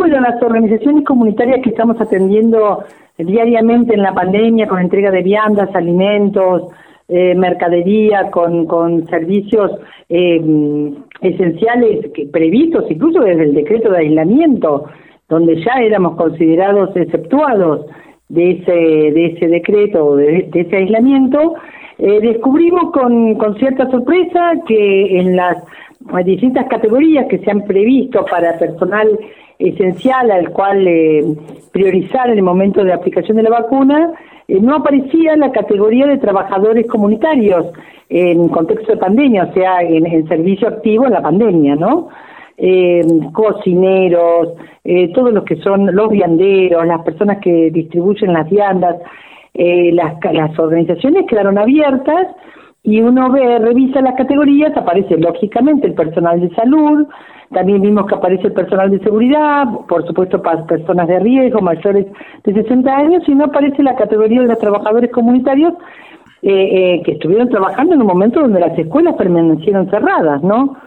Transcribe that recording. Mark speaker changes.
Speaker 1: Bueno, las organizaciones comunitarias que estamos atendiendo diariamente en la pandemia con entrega de viandas, alimentos, mercadería, con servicios esenciales previstos incluso desde el decreto de aislamiento, donde ya éramos considerados exceptuados de ese decreto, de ese aislamiento, descubrimos con cierta sorpresa que en las distintas categorías que se han previsto para personal esencial al cual priorizar en el momento de aplicación de la vacuna, no aparecía la categoría de trabajadores comunitarios en contexto de pandemia, o sea, en servicio activo en la pandemia, ¿no? Cocineros, todos los que son los vianderos, las personas que distribuyen las viandas, las organizaciones quedaron abiertas y uno revisa las categorías, aparece lógicamente el personal de salud, también vimos que aparece el personal de seguridad, por supuesto para personas de riesgo, mayores de 60 años, y no aparece la categoría de los trabajadores comunitarios que estuvieron trabajando en un momento donde las escuelas permanecieron cerradas, ¿no?